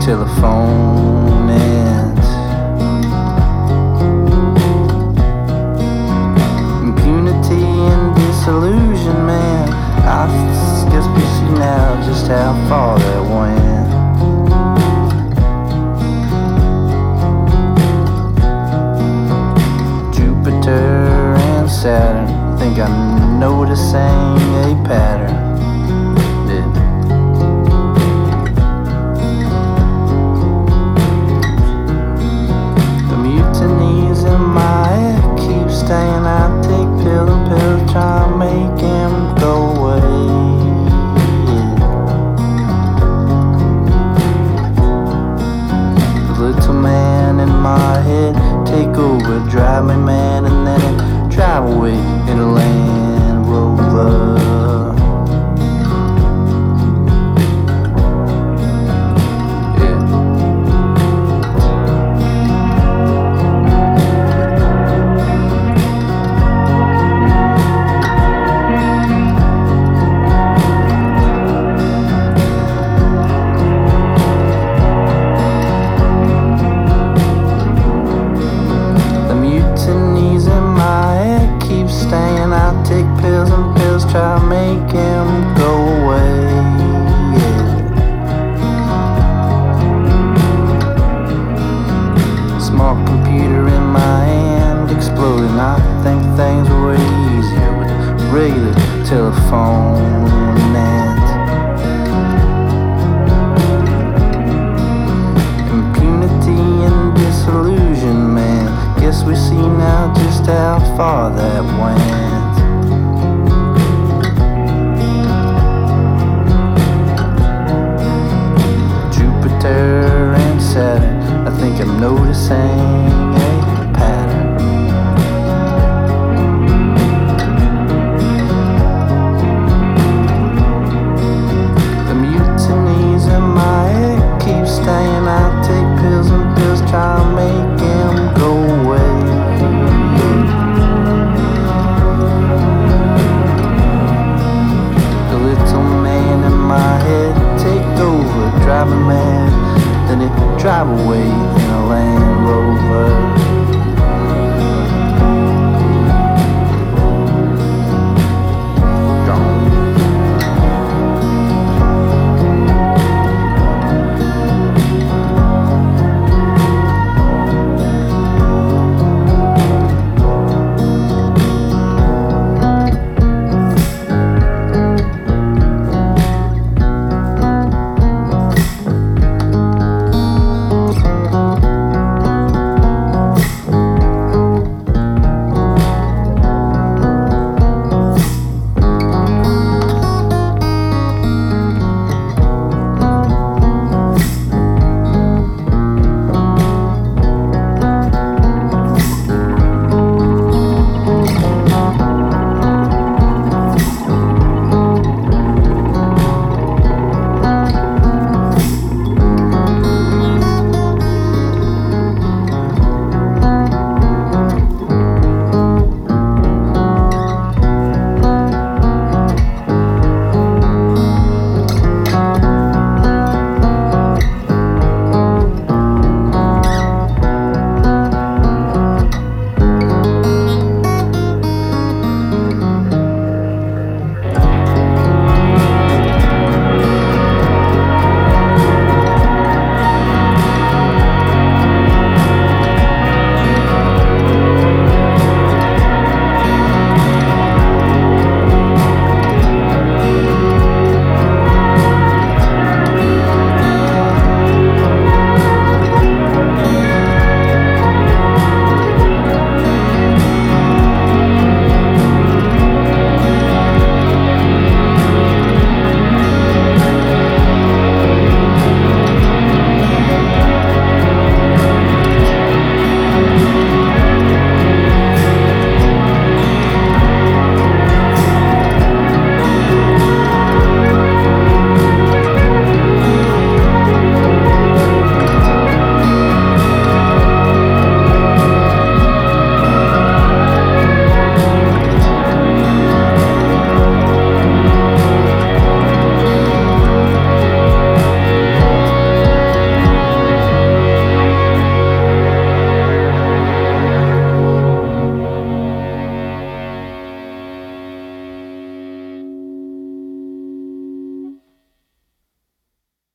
till the phone ends. Impunity and disillusionment, I guess we see now just how far that went. Jupiter and Saturn, think I'm noticing a pattern. The mutinies in my head keep staying. I take pill and pill, try to make him go away. The little man in my head take over, drive me mad, and then it drive away in a Land Rover. Try to make him go away, yeah. Small computer in my hand exploding. I think things were way easier with a regular telephone and impunity and disillusionment. Guess we see now just how far that went. And Saturn, I think I'm noticing